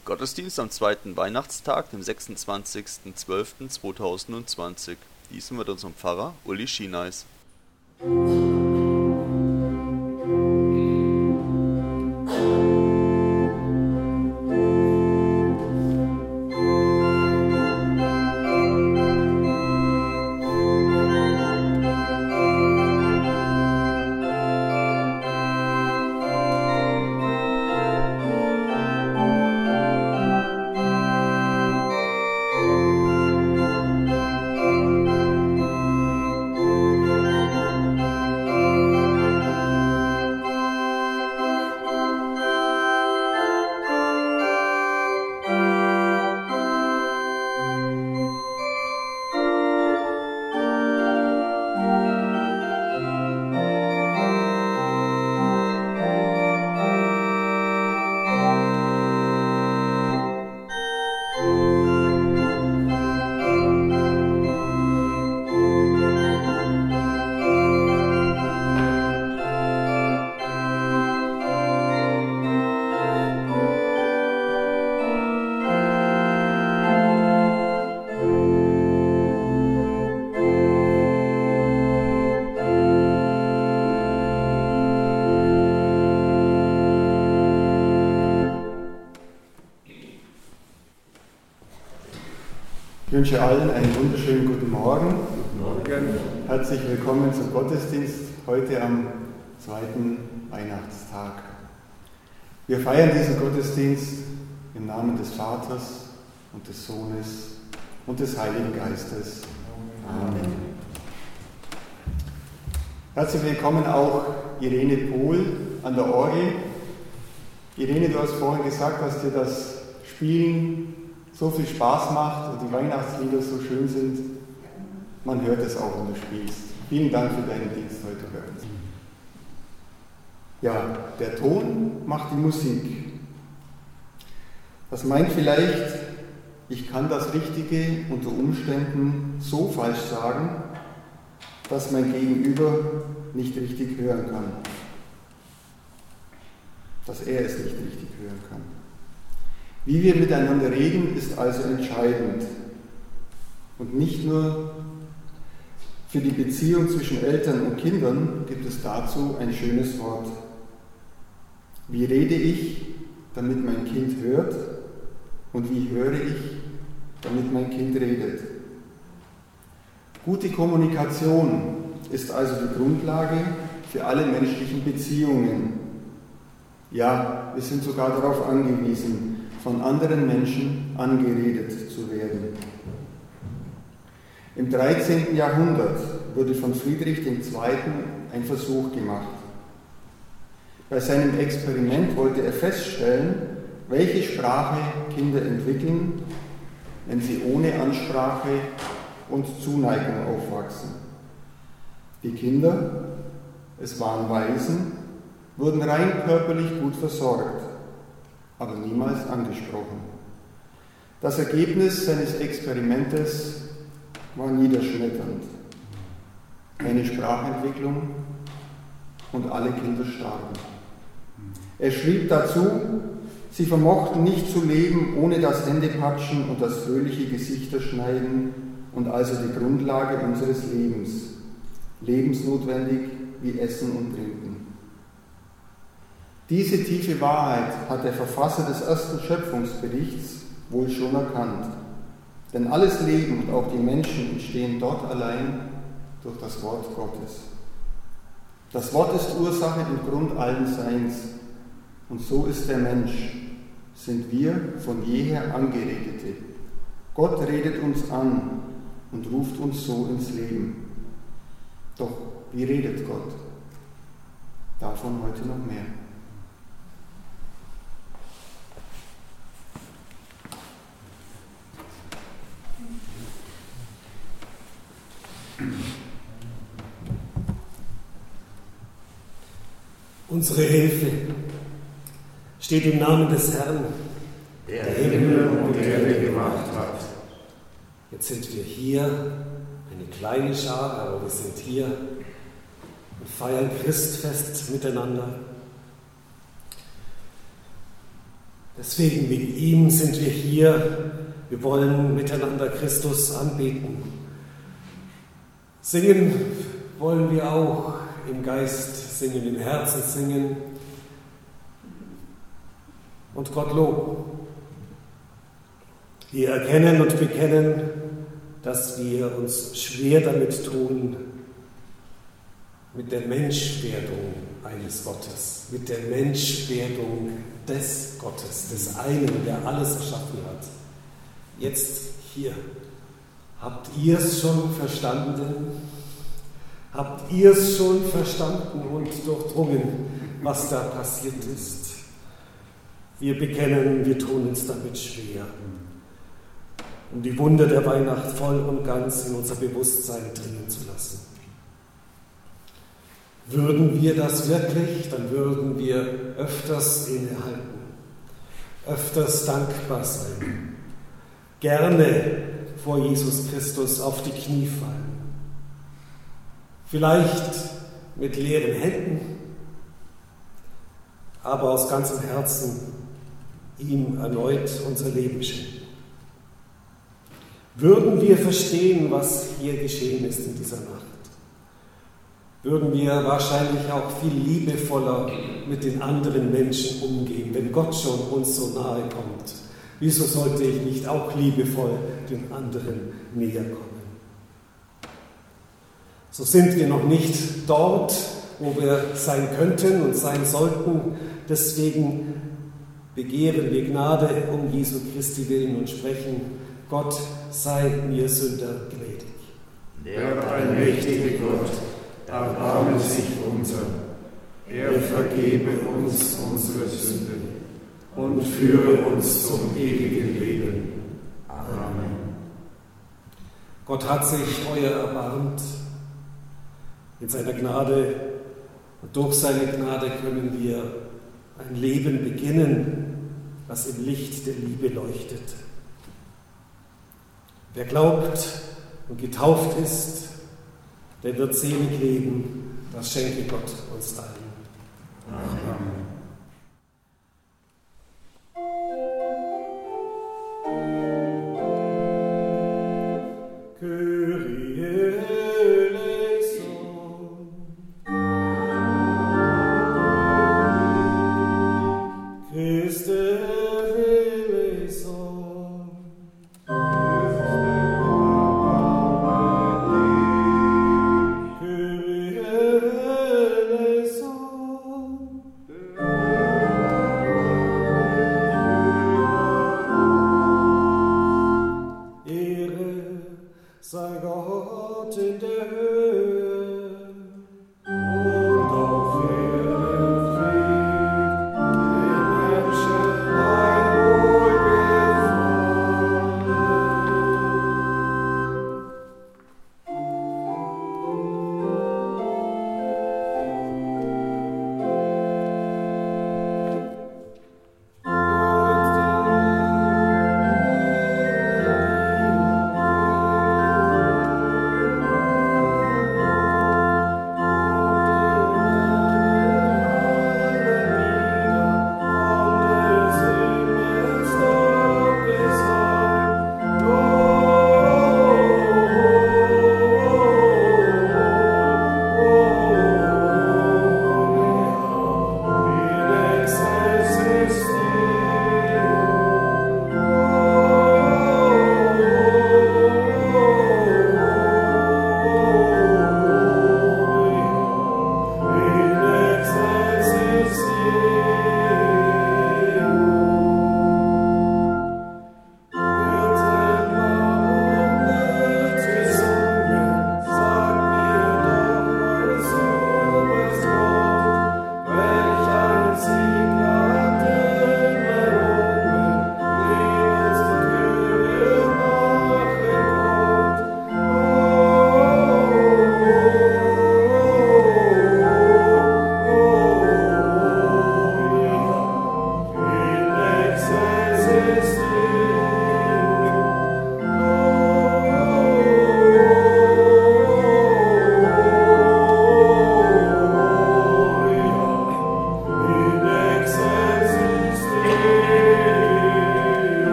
Gottesdienst am zweiten Weihnachtstag, dem 26.12.2020. Diesen wird unserem Pfarrer Uli Schieneis. Ich wünsche allen einen wunderschönen guten Morgen. Herzlich willkommen zum Gottesdienst heute am zweiten Weihnachtstag. Wir feiern diesen Gottesdienst im Namen des Vaters und des Sohnes und des Heiligen Geistes. Amen. Herzlich willkommen auch Irene Pohl an der Orgel. Irene, du hast vorhin gesagt, dass dir das Spielen so viel Spaß macht und die Weihnachtslieder so schön sind. Man hört es auch, wenn du spielst. Vielen Dank für deinen Dienst heute bei uns. Ja, der Ton macht die Musik. Das meint vielleicht, ich kann das Richtige unter Umständen so falsch sagen, dass mein Gegenüber nicht richtig hören kann. Dass er es nicht richtig hören kann. Wie wir miteinander reden, ist also entscheidend. Und nicht nur für die Beziehung zwischen Eltern und Kindern gibt es dazu ein schönes Wort. Wie rede ich, damit mein Kind hört? Und wie höre ich, damit mein Kind redet? Gute Kommunikation ist also die Grundlage für alle menschlichen Beziehungen. Ja, wir sind sogar darauf angewiesen, von anderen Menschen angeredet zu werden. Im 13. Jahrhundert wurde von Friedrich II. Ein Versuch gemacht. Bei seinem Experiment wollte er feststellen, welche Sprache Kinder entwickeln, wenn sie ohne Ansprache und Zuneigung aufwachsen. Die Kinder, es waren Waisen, wurden rein körperlich gut versorgt, aber niemals angesprochen. Das Ergebnis seines Experimentes war niederschmetternd. Keine Sprachentwicklung und alle Kinder starben. Er schrieb dazu, sie vermochten nicht zu leben ohne das Händepatschen und das fröhliche Gesichterschneiden und also die Grundlage unseres Lebens, lebensnotwendig wie Essen und Trinken. Diese tiefe Wahrheit hat der Verfasser des ersten Schöpfungsberichts wohl schon erkannt. Denn alles Leben und auch die Menschen entstehen dort allein durch das Wort Gottes. Das Wort ist Ursache und Grund allen Seins. Und so ist der Mensch, sind wir von jeher Angeredete. Gott redet uns an und ruft uns so ins Leben. Doch wie redet Gott? Davon heute noch mehr. Unsere Hilfe steht im Namen des Herrn, der Himmel und Erde gemacht hat. Jetzt sind wir hier, eine kleine Schar, aber wir sind hier und feiern Christfest miteinander. Deswegen wegen ihm sind wir hier. Wir wollen miteinander Christus anbeten. Singen wollen wir auch im Geist singen, im Herzen singen und Gott loben. Wir erkennen und bekennen, dass wir uns schwer damit tun, mit der Menschwerdung eines Gottes, mit der Menschwerdung des Gottes, des einen, der alles erschaffen hat. Jetzt hier. Habt ihr es schon verstanden? Habt ihr es schon verstanden und durchdrungen, was da passiert ist? Wir bekennen, wir tun uns damit schwer, um die Wunder der Weihnacht voll und ganz in unser Bewusstsein dringen zu lassen. Würden wir das wirklich, dann würden wir öfters innehalten, öfters dankbar sein, gerne vor Jesus Christus auf die Knie fallen. Vielleicht mit leeren Händen, aber aus ganzem Herzen ihm erneut unser Leben schenken. Würden wir verstehen, was hier geschehen ist in dieser Nacht, würden wir wahrscheinlich auch viel liebevoller mit den anderen Menschen umgehen, wenn Gott schon uns so nahe kommt. Wieso sollte ich nicht auch liebevoll den anderen näher kommen? So sind wir noch nicht dort, wo wir sein könnten und sein sollten. Deswegen begehren wir Gnade um Jesu Christi willen und sprechen: Gott sei mir Sünder gnädig. Der allmächtige Gott, erbarme sich unser. Er vergebe uns unsere Sünden und führe uns zum ewigen Leben. Amen. Gott hat sich euer erbarmt. In seiner Gnade und durch seine Gnade können wir ein Leben beginnen, das im Licht der Liebe leuchtet. Wer glaubt und getauft ist, der wird selig leben. Das schenke Gott uns allen. Amen. Kyrie eleison.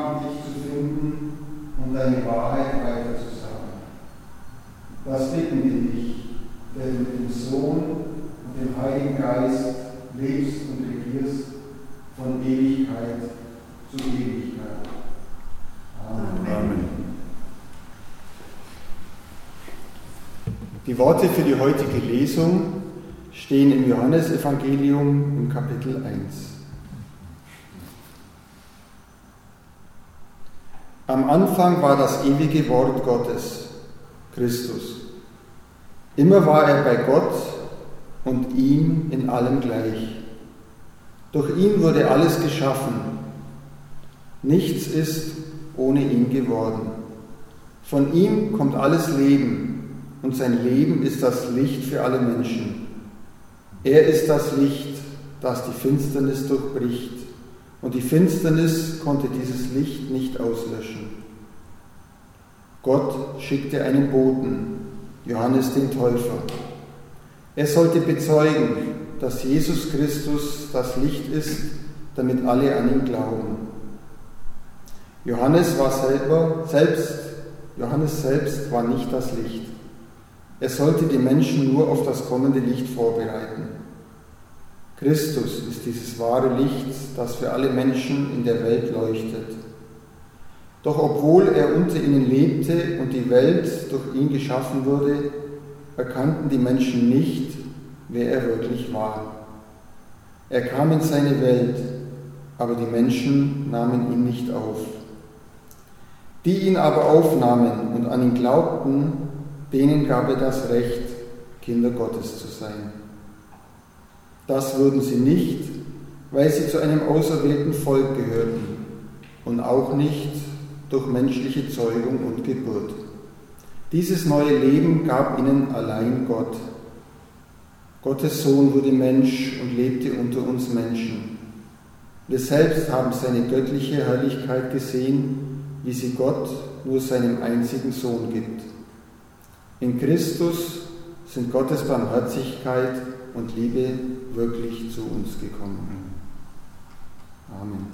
machen, dich zu finden und deine Wahrheit weiterzusagen. Das bitten wir dich, der du mit dem Sohn und dem Heiligen Geist lebst und regierst von Ewigkeit zu Ewigkeit. Amen. Die Worte für die heutige Lesung stehen im Johannesevangelium im Kapitel 1. Am Anfang war das ewige Wort Gottes, Christus. Immer war er bei Gott und ihm in allem gleich. Durch ihn wurde alles geschaffen. Nichts ist ohne ihn geworden. Von ihm kommt alles Leben und sein Leben ist das Licht für alle Menschen. Er ist das Licht, das die Finsternis durchbricht, und die Finsternis konnte dieses Licht nicht auslöschen. Gott schickte einen Boten, Johannes den Täufer. Er sollte bezeugen, dass Jesus Christus das Licht ist, damit alle an ihn glauben. Johannes selbst war nicht das Licht. Er sollte die Menschen nur auf das kommende Licht vorbereiten. Christus ist dieses wahre Licht, das für alle Menschen in der Welt leuchtet. Doch obwohl er unter ihnen lebte und die Welt durch ihn geschaffen wurde, erkannten die Menschen nicht, wer er wirklich war. Er kam in seine Welt, aber die Menschen nahmen ihn nicht auf. Die ihn aber aufnahmen und an ihn glaubten, denen gab er das Recht, Kinder Gottes zu sein. Das wurden sie nicht, weil sie zu einem auserwählten Volk gehörten und auch nicht durch menschliche Zeugung und Geburt. Dieses neue Leben gab ihnen allein Gott. Gottes Sohn wurde Mensch und lebte unter uns Menschen. Wir selbst haben seine göttliche Herrlichkeit gesehen, wie sie Gott nur seinem einzigen Sohn gibt. In Christus sind Gottes Barmherzigkeit und Liebe wirklich zu uns gekommen. Amen.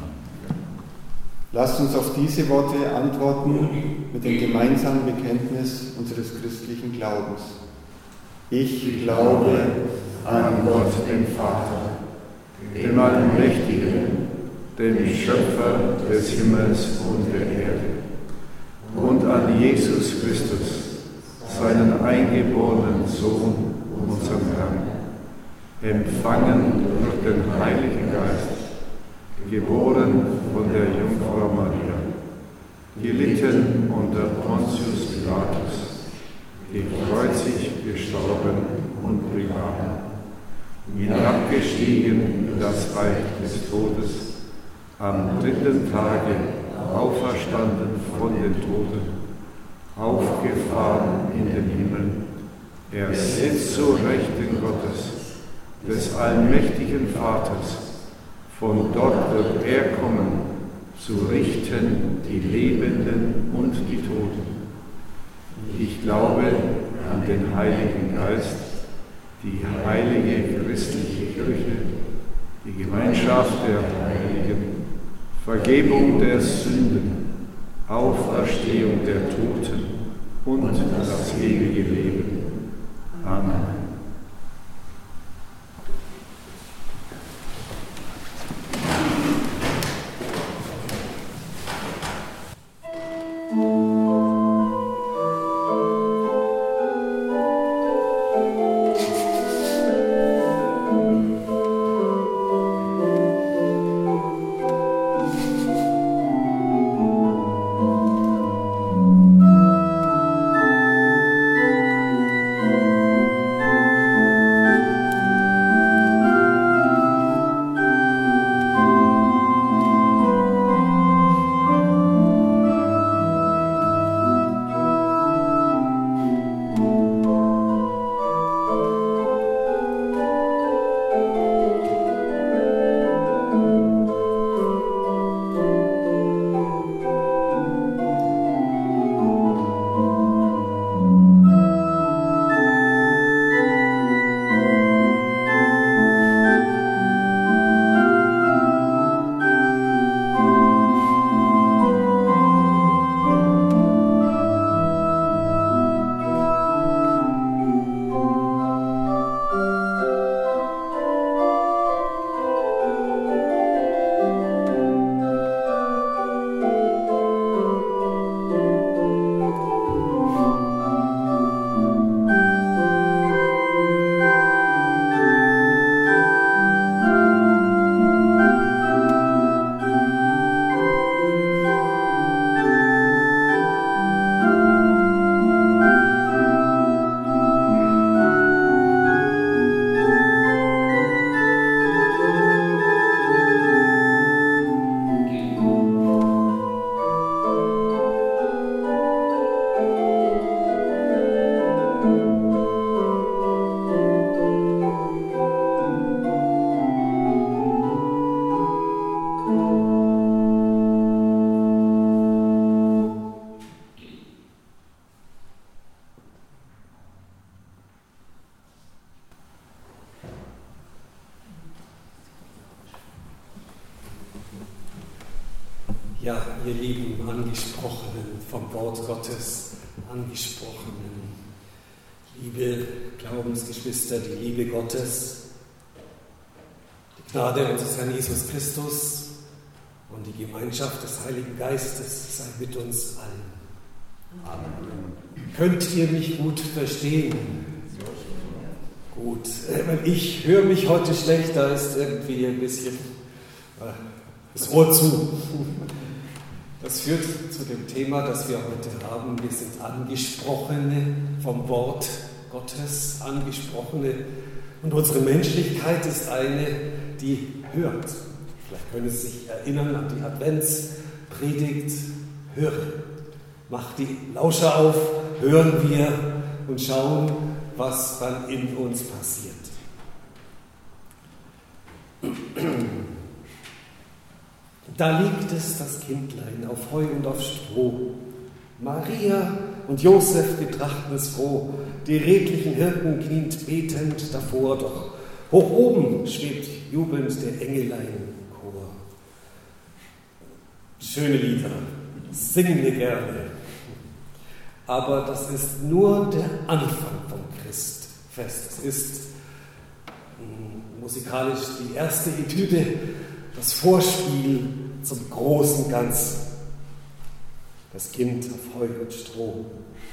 Lasst uns auf diese Worte antworten mit dem gemeinsamen Bekenntnis unseres christlichen Glaubens. Ich glaube an Gott, den Vater, dem Allmächtigen, dem Schöpfer des Himmels und der Erde, und an Jesus Christus, seinen eingeborenen Sohn, unseren Herrn, empfangen durch den Heiligen Geist, geboren von der Jungfrau Maria, gelitten unter Pontius Pilatus, gekreuzigt, gestorben und begraben, hinabgestiegen in das Reich des Todes, am dritten Tage auferstanden von den Toten, aufgefahren in den Himmel. Er sitzt zur Rechten Gottes, des allmächtigen Vaters. Von dort wird er kommen, zu richten die Lebenden und die Toten. Ich glaube an den Heiligen Geist, die heilige christliche Kirche, die Gemeinschaft der Heiligen, Vergebung der Sünden, Auferstehung der Toten und das ewige Leben. Amen. ihr lieben Angesprochenen, vom Wort Gottes Angesprochenen, liebe Glaubensgeschwister, die Liebe Gottes, die Gnade unseres Herrn Jesus Christus und die Gemeinschaft des Heiligen Geistes sei mit uns allen. Amen. Könnt ihr mich gut verstehen? Gut, weil ich höre mich heute schlecht, da ist irgendwie ein bisschen das Ohr zu. Das führt zu dem Thema, das wir heute haben. Wir sind Angesprochene vom Wort Gottes, Angesprochene. Und unsere Menschlichkeit ist eine, die hört. Vielleicht können Sie sich erinnern an die Adventspredigt. Höre. Mach die Lauscher auf, hören wir und schauen, was dann in uns passiert. Da liegt es, das Kindlein, auf Heu und auf Stroh. Maria und Josef betrachten es froh. Die redlichen Hirten kniend betend davor. Doch hoch oben schwebt jubelnd der Engeleinchor. Schöne Lieder, singen wir gerne. Aber das ist nur der Anfang vom Christfest. Es ist musikalisch die erste Etüde, das Vorspiel zum großen Ganzen. Das Kind auf Heu und Stroh.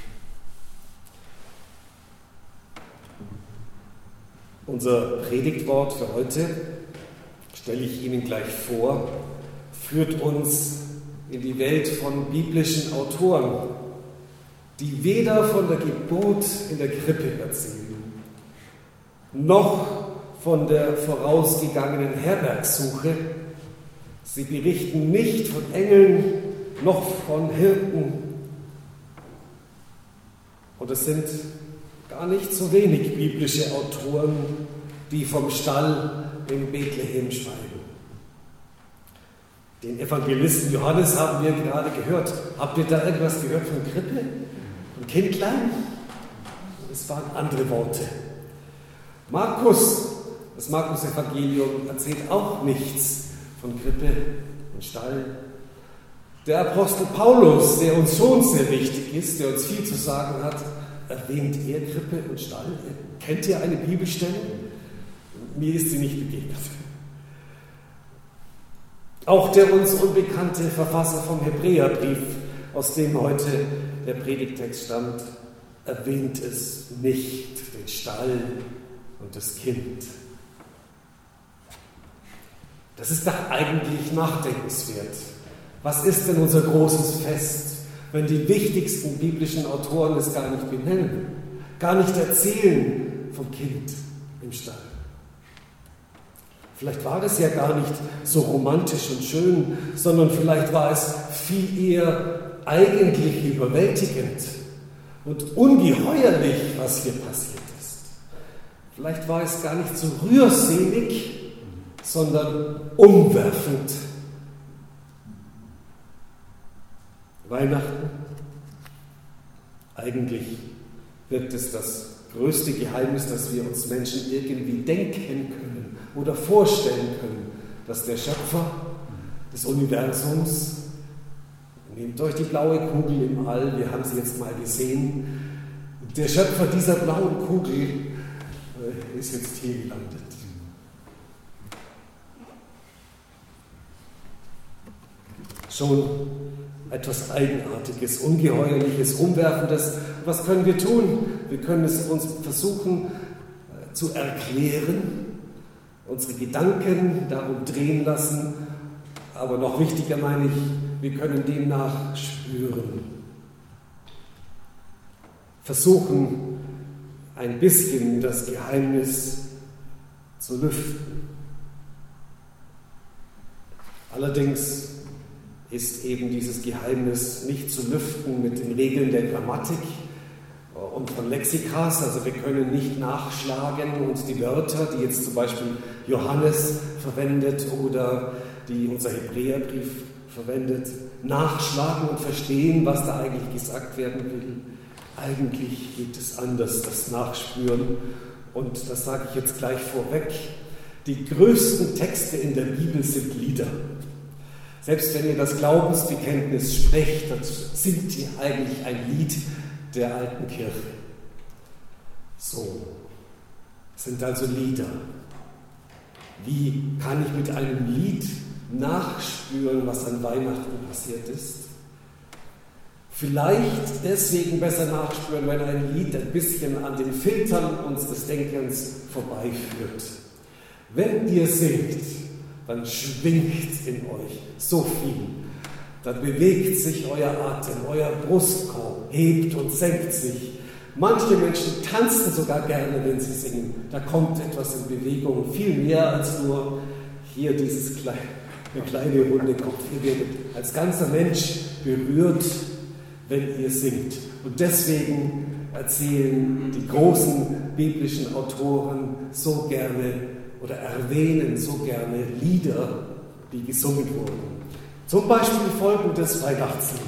Unser Predigtwort für heute, stelle ich Ihnen gleich vor, führt uns in die Welt von biblischen Autoren, die weder von der Geburt in der Krippe erzählen, noch von der vorausgegangenen Herbergsuche. Sie berichten nicht von Engeln, noch von Hirten. Und es sind gar nicht so wenig biblische Autoren, die vom Stall in Bethlehem schreiben. Den Evangelisten Johannes haben wir gerade gehört. Habt ihr da irgendwas gehört von Krippe? Von Kindlein? Es waren andere Worte. Markus, das Markus-Evangelium, erzählt auch nichts von Krippe und Stall. Der Apostel Paulus, der uns schon sehr wichtig ist, der uns viel zu sagen hat, erwähnt er Krippe und Stall? Kennt ihr eine Bibelstelle? Mir ist sie nicht begegnet. Auch der uns unbekannte Verfasser vom Hebräerbrief, aus dem heute der Predigtext stammt, erwähnt es nicht, den Stall und das Kind. Das ist doch eigentlich nachdenkenswert. Was ist denn unser großes Fest, wenn die wichtigsten biblischen Autoren es gar nicht benennen, gar nicht erzählen vom Kind im Stall? Vielleicht war es ja gar nicht so romantisch und schön, sondern vielleicht war es viel eher eigentlich überwältigend und ungeheuerlich, was hier passiert ist. Vielleicht war es gar nicht so rührselig, sondern umwerfend. Weihnachten, eigentlich wird es das größte Geheimnis, das wir uns Menschen irgendwie denken können oder vorstellen können, dass der Schöpfer des Universums, nehmt euch die blaue Kugel im All, wir haben sie jetzt mal gesehen, der Schöpfer dieser blauen Kugel ist jetzt hier gelandet. Schon etwas Eigenartiges, Ungeheuerliches, Umwerfendes. Was können wir tun? Wir können es uns versuchen zu erklären, unsere Gedanken darum drehen lassen, aber noch wichtiger meine ich, wir können demnach spüren. Versuchen, ein bisschen das Geheimnis zu lüften. Allerdings ist eben dieses Geheimnis nicht zu lüften mit den Regeln der Grammatik und von Lexikas. Also wir können nicht nachschlagen und die Wörter, die jetzt zum Beispiel Johannes verwendet oder die unser Hebräerbrief verwendet, nachschlagen und verstehen, was da eigentlich gesagt werden will. Eigentlich geht es anders, das Nachspüren. Und das sage ich jetzt gleich vorweg. Die größten Texte in der Bibel sind Lieder. Selbst wenn ihr das Glaubensbekenntnis sprecht, dann singt ihr eigentlich ein Lied der alten Kirche. So, es sind also Lieder. Wie kann ich mit einem Lied nachspüren, was an Weihnachten passiert ist? Vielleicht deswegen besser nachspüren, wenn ein Lied ein bisschen an den Filtern unseres Denkens vorbeiführt. Wenn ihr singt, dann schwingt in euch so viel. Dann bewegt sich euer Atem, euer Brustkorb hebt und senkt sich. Manche Menschen tanzen sogar gerne, wenn sie singen. Da kommt etwas in Bewegung, viel mehr als nur hier eine kleine runde Kopf. Ihr werdet als ganzer Mensch berührt, wenn ihr singt. Und deswegen erzählen die großen biblischen Autoren so gerne oder erwähnen so gerne Lieder, die gesungen wurden. Zum Beispiel folgendes Weihnachtslied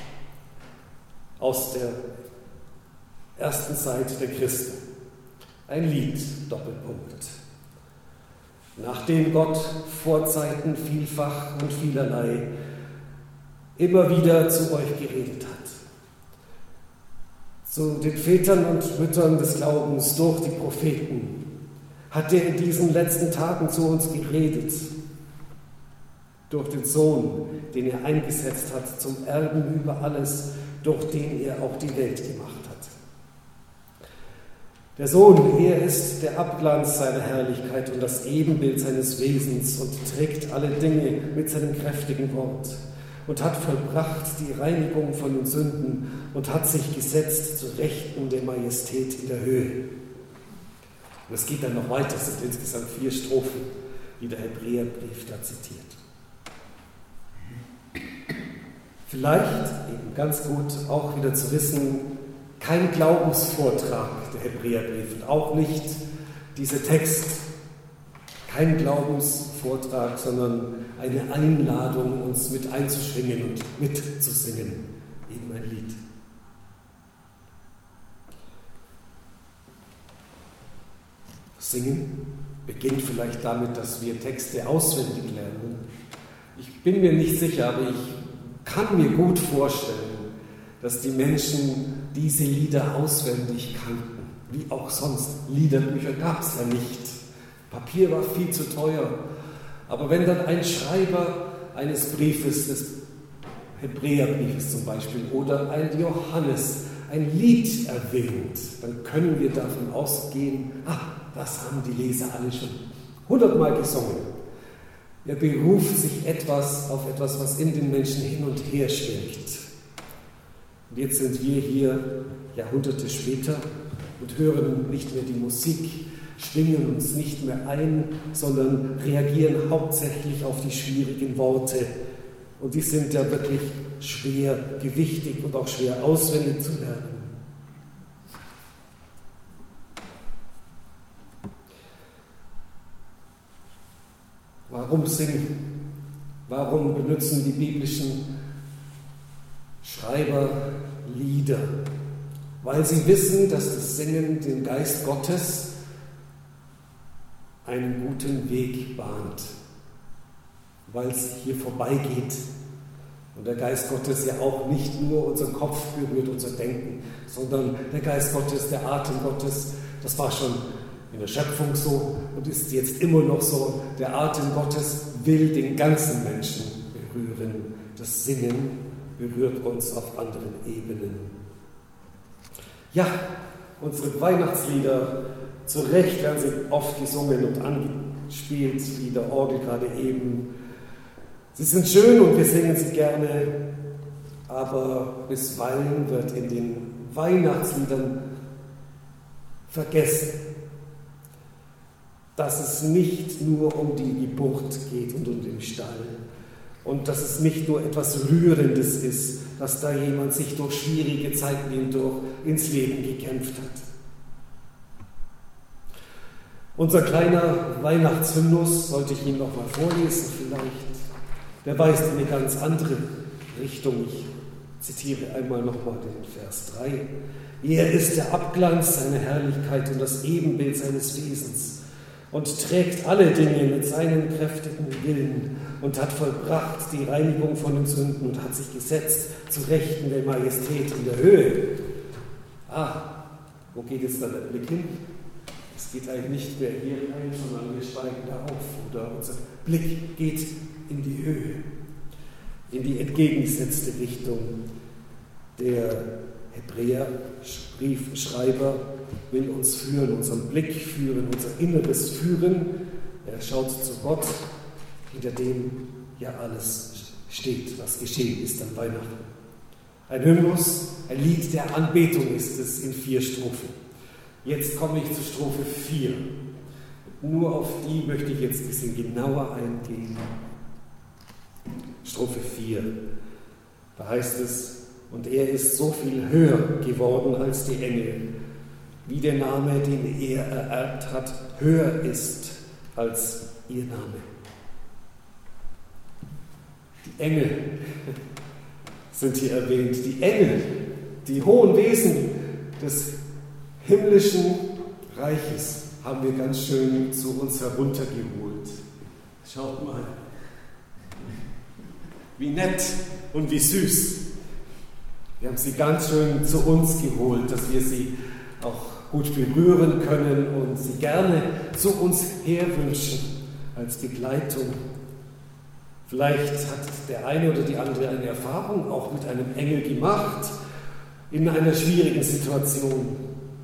aus der ersten Zeit der Christen. Ein Lied, Doppelpunkt. Nachdem Gott vor Zeiten vielfach und vielerlei immer wieder zu euch geredet hat, zu den Vätern und Müttern des Glaubens durch die Propheten, hat er in diesen letzten Tagen zu uns geredet, durch den Sohn, den er eingesetzt hat zum Erben über alles, durch den er auch die Welt gemacht hat. Der Sohn, er ist der Abglanz seiner Herrlichkeit und das Ebenbild seines Wesens und trägt alle Dinge mit seinem kräftigen Wort und hat vollbracht die Reinigung von den Sünden und hat sich gesetzt zu Rechten der Majestät in der Höhe. Und es geht dann noch weiter, es sind insgesamt 4 Strophen, die der Hebräerbrief da zitiert. Vielleicht eben ganz gut auch wieder zu wissen, kein Glaubensvortrag der Hebräerbrief und auch nicht dieser Text, kein Glaubensvortrag, sondern eine Einladung, uns mit einzuschwingen und mitzusingen, eben ein Lied. Singen beginnt vielleicht damit, dass wir Texte auswendig lernen. Ich bin mir nicht sicher, aber ich kann mir gut vorstellen, dass die Menschen diese Lieder auswendig kannten. Wie auch sonst. Liederbücher gab es ja nicht. Papier war viel zu teuer. Aber wenn dann ein Schreiber eines Briefes, des Hebräerbriefes zum Beispiel, oder ein Johannes ein Lied erwähnt, dann können wir davon ausgehen, das haben die Leser alle schon 100-mal gesungen. Er beruft sich auf etwas, was in den Menschen hin und her schwingt. Und jetzt sind wir hier Jahrhunderte später und hören nicht mehr die Musik, schwingen uns nicht mehr ein, sondern reagieren hauptsächlich auf die schwierigen Worte. Und die sind ja wirklich schwer gewichtig und auch schwer auswendig zu lernen. Warum singen? Warum benutzen die biblischen Schreiber Lieder? Weil sie wissen, dass das Singen den Geist Gottes einen guten Weg bahnt. Weil es hier vorbeigeht. Und der Geist Gottes ja auch nicht nur unseren Kopf berührt, unser Denken, sondern der Geist Gottes, der Atem Gottes, das war schon in der Schöpfung so und ist jetzt immer noch so. Der Atem Gottes will den ganzen Menschen berühren. Das Singen berührt uns auf anderen Ebenen. Ja, unsere Weihnachtslieder, zu Recht werden sie oft gesungen und angespielt, wie der Orgel gerade eben. Sie sind schön und wir singen sie gerne, aber bisweilen wird in den Weihnachtsliedern vergessen, dass es nicht nur um die Geburt geht und um den Stall und dass es nicht nur etwas Rührendes ist, dass da jemand sich durch schwierige Zeiten hindurch ins Leben gekämpft hat. Unser kleiner Weihnachtshymnus, sollte ich ihn noch mal vorlesen vielleicht, der weist in eine ganz andere Richtung. Ich zitiere einmal nochmal den Vers 3. Er ist der Abglanz seiner Herrlichkeit und das Ebenbild seines Wesens und trägt alle Dinge mit seinem kräftigen Willen und hat vollbracht die Reinigung von den Sünden und hat sich gesetzt zu Rechten der Majestät in der Höhe. Wo geht jetzt dann der Blick hin? Es geht eigentlich nicht mehr hier rein, sondern wir steigen da auf. Oder unser Blick geht in die Höhe, in die entgegengesetzte Richtung. Der Hebräerbriefschreiber will uns führen, unseren Blick führen, unser Inneres führen. Er schaut zu Gott, hinter dem ja alles steht, was geschehen ist an Weihnachten. Ein Hymnus, ein Lied der Anbetung ist es in 4 Strophen. Jetzt komme ich zu Strophe 4. Nur auf die möchte ich jetzt ein bisschen genauer eingehen. Strophe 4. Da heißt es: Und er ist so viel höher geworden als die Engel, wie der Name, den er ererbt hat, höher ist als ihr Name. Die Engel sind hier erwähnt. Die Engel, die hohen Wesen des himmlischen Reiches, haben wir ganz schön zu uns heruntergeholt. Schaut mal, wie nett und wie süß. Wir haben sie ganz schön zu uns geholt, dass wir sie auch gut berühren können und sie gerne zu uns herwünschen als Begleitung. Vielleicht hat der eine oder die andere eine Erfahrung auch mit einem Engel gemacht in einer schwierigen Situation.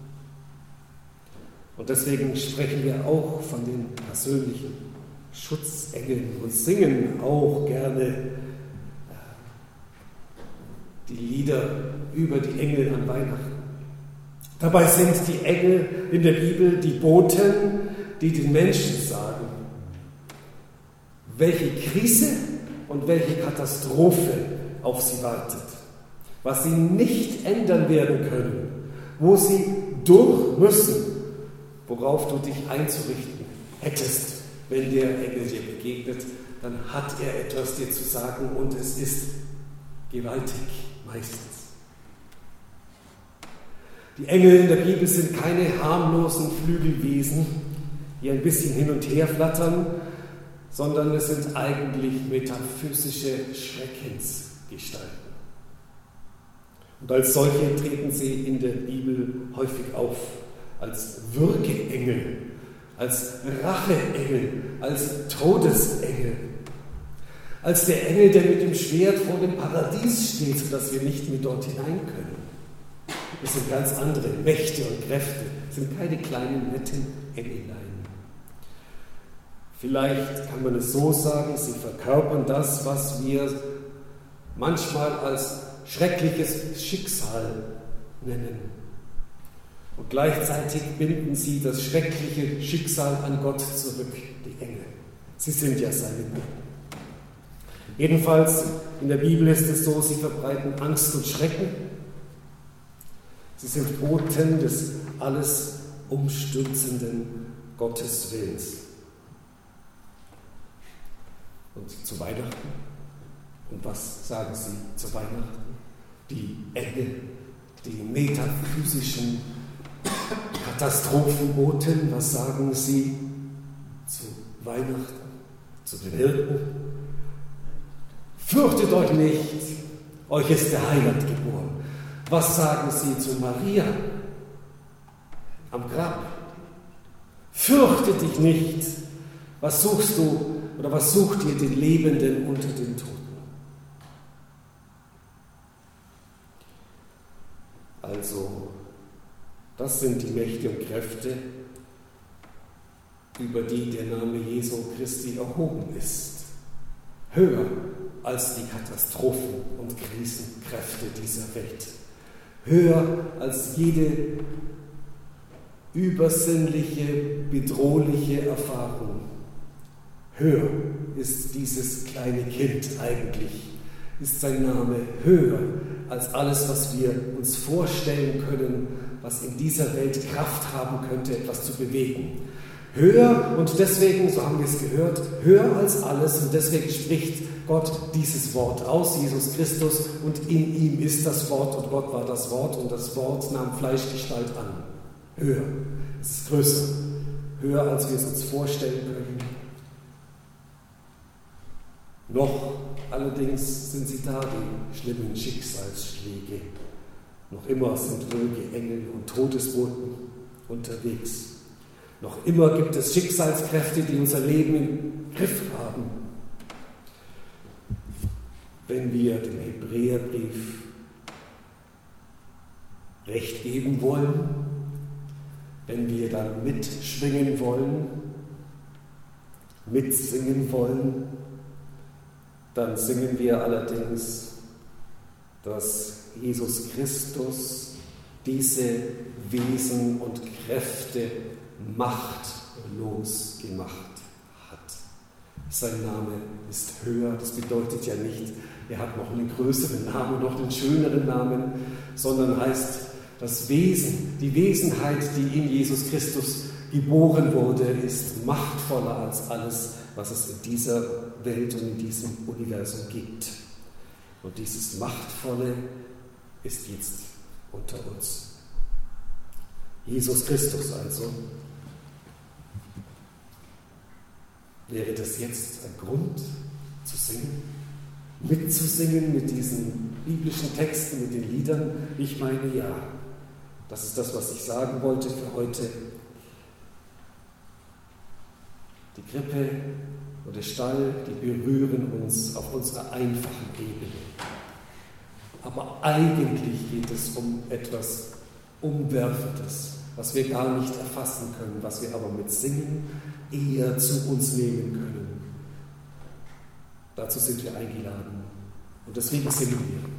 Und deswegen sprechen wir auch von den persönlichen Schutzengeln und singen auch gerne die Lieder über die Engel an Weihnachten. Dabei sind die Engel in der Bibel die Boten, die den Menschen sagen, welche Krise und welche Katastrophe auf sie wartet, was sie nicht ändern werden können, wo sie durch müssen, worauf du dich einzurichten hättest. Wenn der Engel dir begegnet, dann hat er etwas dir zu sagen und es ist gewaltig meistens. Die Engel in der Bibel sind keine harmlosen Flügelwesen, die ein bisschen hin und her flattern, sondern es sind eigentlich metaphysische Schreckensgestalten. Und als solche treten sie in der Bibel häufig auf, als Würgeengel, als Racheengel, als Todesengel, als der Engel, der mit dem Schwert vor dem Paradies steht, sodass wir nicht mehr dort hinein können. Es sind ganz andere Mächte und Kräfte, es sind keine kleinen, netten Engelein. Vielleicht kann man es so sagen, sie verkörpern das, was wir manchmal als schreckliches Schicksal nennen. Und gleichzeitig binden sie das schreckliche Schicksal an Gott zurück, die Engel. Sie sind ja seine Boten. Jedenfalls in der Bibel ist es so, sie verbreiten Angst und Schrecken. Sie sind Boten des alles umstürzenden Gotteswillens. Und zu Weihnachten? Und was sagen sie zu Weihnachten? Die Engel, die metaphysischen Katastrophenboten, was sagen sie zu Weihnachten, zu den Hirten? Fürchtet euch nicht, euch ist der Heiland geboren. Was sagen sie zu Maria am Grab? Fürchte dich nicht, was suchst du oder was sucht ihr den Lebenden unter den Toten? Also, das sind die Mächte und Kräfte, über die der Name Jesu Christi erhoben ist. Höher als die Katastrophen und Krisenkräfte dieser Welt. Höher als jede übersinnliche, bedrohliche Erfahrung. Höher ist dieses kleine Kind eigentlich, ist sein Name höher als alles, was wir uns vorstellen können, was in dieser Welt Kraft haben könnte, etwas zu bewegen. Höher und deswegen, so haben wir es gehört, höher als alles und deswegen spricht Gott dieses Wort aus, Jesus Christus, und in ihm ist das Wort und Gott war das Wort und das Wort nahm Fleischgestalt an. Höher, es ist größer, höher als wir es uns vorstellen können. Noch allerdings sind sie da, die schlimmen Schicksalsschläge. Noch immer sind dröge Engel und Todesboten unterwegs. Noch immer gibt es Schicksalskräfte, die unser Leben im Griff haben. Wenn wir dem Hebräerbrief Recht geben wollen, wenn wir dann mitschwingen wollen, mitsingen wollen, dann singen wir allerdings, dass Jesus Christus diese Wesen und Kräfte machtlos gemacht hat. Sein Name ist höher, das bedeutet ja nicht, er hat noch einen größeren Namen, noch einen schöneren Namen, sondern heißt, das Wesen, die Wesenheit, die in Jesus Christus geboren wurde, ist machtvoller als alles, was es in dieser Welt und in diesem Universum gibt. Und dieses Machtvolle ist jetzt unter uns. Jesus Christus also. Wäre das jetzt ein Grund zu singen? Mitzusingen mit diesen biblischen Texten, mit den Liedern? Ich meine, ja. Das ist das, was ich sagen wollte für heute. Die Krippe und der Stall, die berühren uns auf unserer einfachen Ebene. Aber eigentlich geht es um etwas Umwerfendes, was wir gar nicht erfassen können, was wir aber mit Singen eher zu uns nehmen können. Dazu sind wir eingeladen und deswegen singen wir.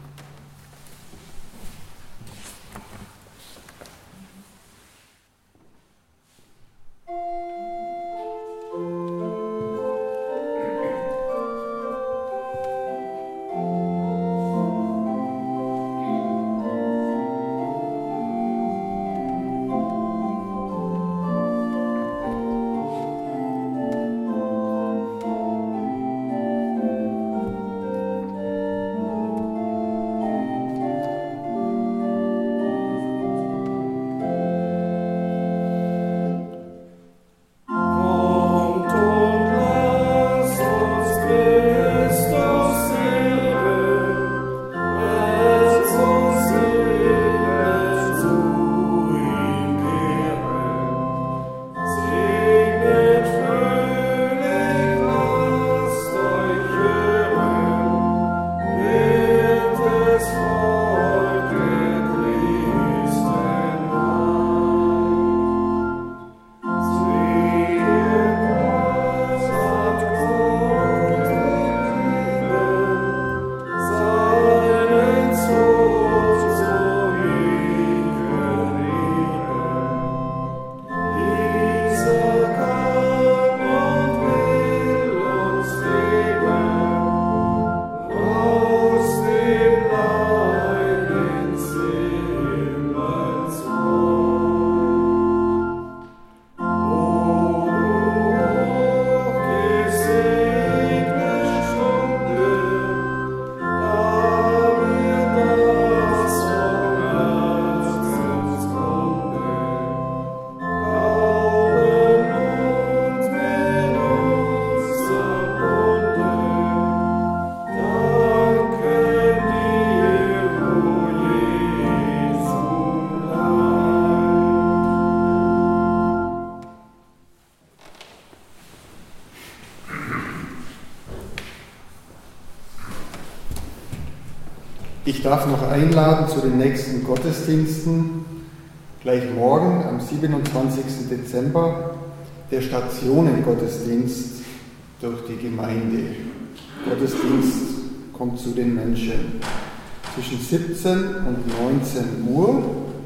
Ich darf noch einladen zu den nächsten Gottesdiensten, gleich morgen am 27. Dezember, der Stationengottesdienst durch die Gemeinde. Gottesdienst kommt zu den Menschen zwischen 17 und 19 Uhr.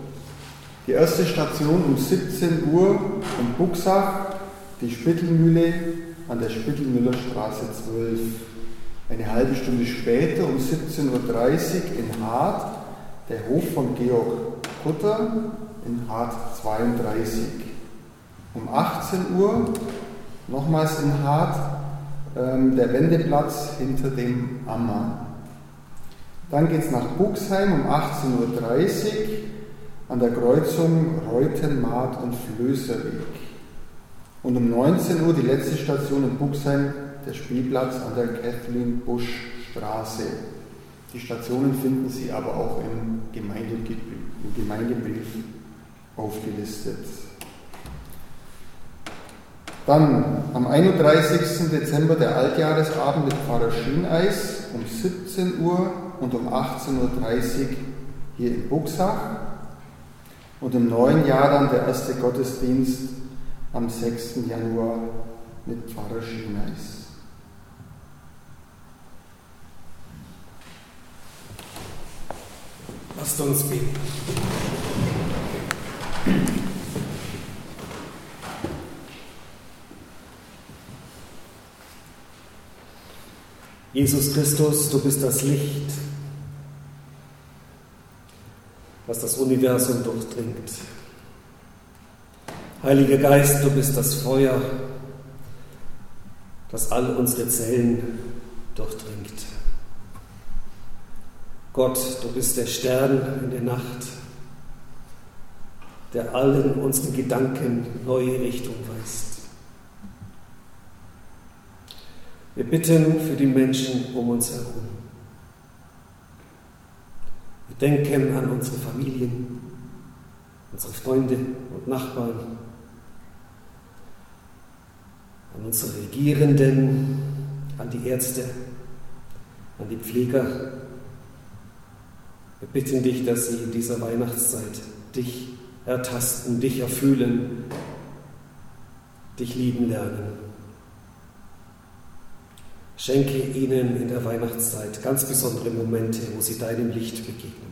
Die erste Station um 17 Uhr in Buxach, die Spittelmühle an der Spittelmüllerstraße 12. Eine halbe Stunde später, um 17.30 Uhr in Hart, der Hof von Georg Kutter in Hart 32. Um 18 Uhr, nochmals in Hart, der Wendeplatz hinter dem Ammann. Dann geht es nach Buxheim um 18.30 Uhr an der Kreuzung Reutenmaat und Flößerweg. Und um 19 Uhr die letzte Station in Buxheim, der Spielplatz an der Kathleen Bush Straße. Die Stationen finden Sie aber auch im Gemeindebrief aufgelistet. Dann am 31. Dezember der Altjahresabend mit Pfarrer Schieneis um 17 Uhr und um 18.30 Uhr hier in Buxach. Und im neuen Jahr dann der erste Gottesdienst am 6. Januar mit Pfarrer Schieneis. Lasst uns beten. Jesus Christus, du bist das Licht, das das Universum durchdringt. Heiliger Geist, du bist das Feuer, das all unsere Zellen durchdringt. Gott, du bist der Stern in der Nacht, der allen unseren Gedanken neue Richtung weist. Wir bitten für die Menschen um uns herum. Wir denken an unsere Familien, unsere Freunde und Nachbarn, an unsere Regierenden, an die Ärzte, an die Pfleger. Wir bitten dich, dass sie in dieser Weihnachtszeit dich ertasten, dich erfühlen, dich lieben lernen. Schenke ihnen in der Weihnachtszeit ganz besondere Momente, wo sie deinem Licht begegnen.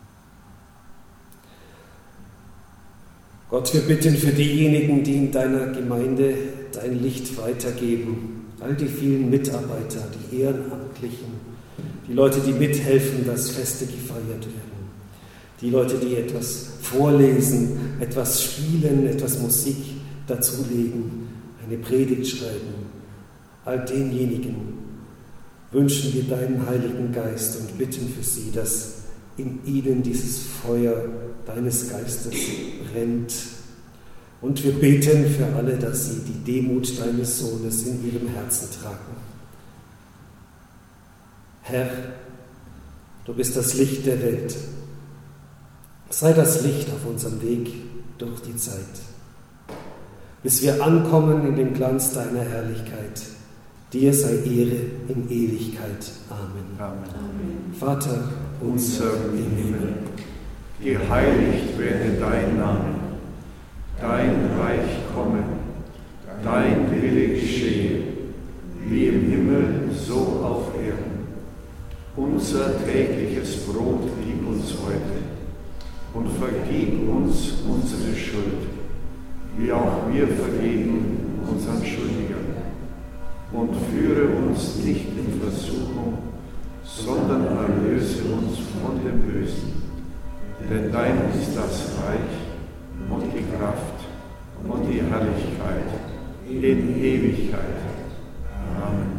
Gott, wir bitten für diejenigen, die in deiner Gemeinde dein Licht weitergeben, all die vielen Mitarbeiter, die Ehrenamtlichen, die Leute, die mithelfen, dass Feste gefeiert werden, die Leute, die etwas vorlesen, etwas spielen, etwas Musik dazulegen, eine Predigt schreiben. All denjenigen wünschen wir deinen Heiligen Geist und bitten für sie, dass in ihnen dieses Feuer deines Geistes brennt. Und wir beten für alle, dass sie die Demut deines Sohnes in ihrem Herzen tragen. Herr, du bist das Licht der Welt. Sei das Licht auf unserem Weg durch die Zeit, bis wir ankommen in dem Glanz deiner Herrlichkeit. Dir sei Ehre in Ewigkeit. Amen. Amen. Vater unser im Himmel, geheiligt werde dein Name, dein Reich komme, dein Wille geschehe, wie im Himmel, so auf Erden. Unser tägliches Brot gib uns heute und vergib uns unsere Schuld, wie auch wir vergeben unseren Schuldigern. Und führe uns nicht in Versuchung, sondern erlöse uns von dem Bösen. Denn dein ist das Reich und die Kraft und die Herrlichkeit in Ewigkeit. Amen.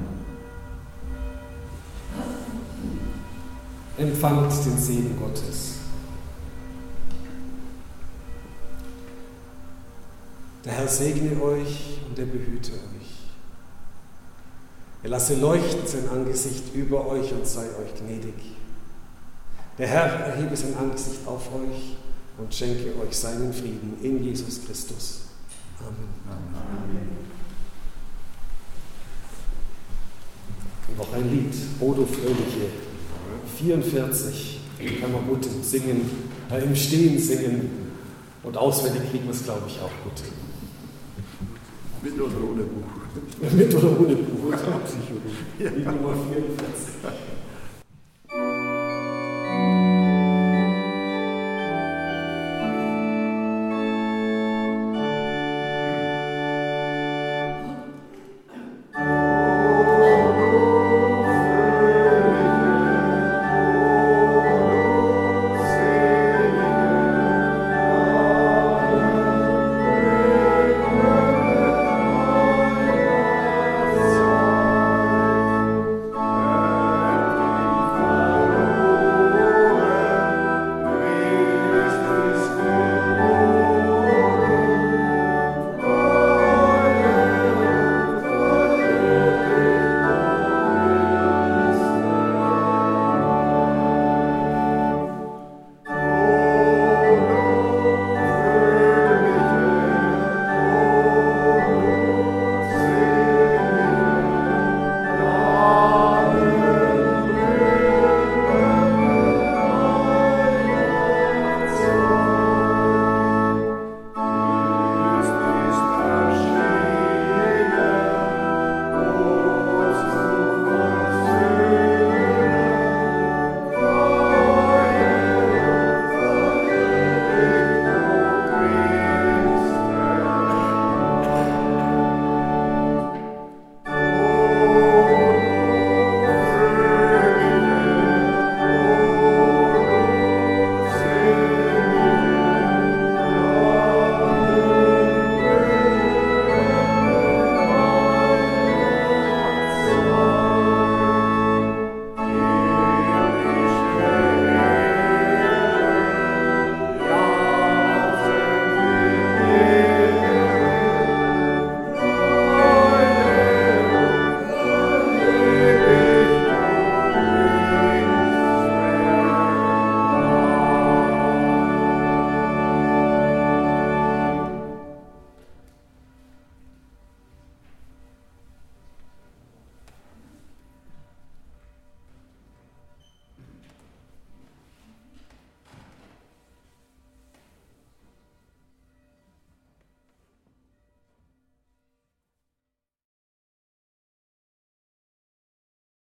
Empfangt den Segen Gottes. Der Herr segne euch und er behüte euch. Er lasse leuchten sein Angesicht über euch und sei euch gnädig. Der Herr erhebe sein Angesicht auf euch und schenke euch seinen Frieden in Jesus Christus. Amen. Amen. Und noch ein Lied, O du Fröhliche, 44, kann man gut singen, im Stehen singen und auswendig kriegen wir es, glaube ich, auch gut. Mit oder ohne Buch? Mit oder ohne Buch. Ja. Die Nummer 44.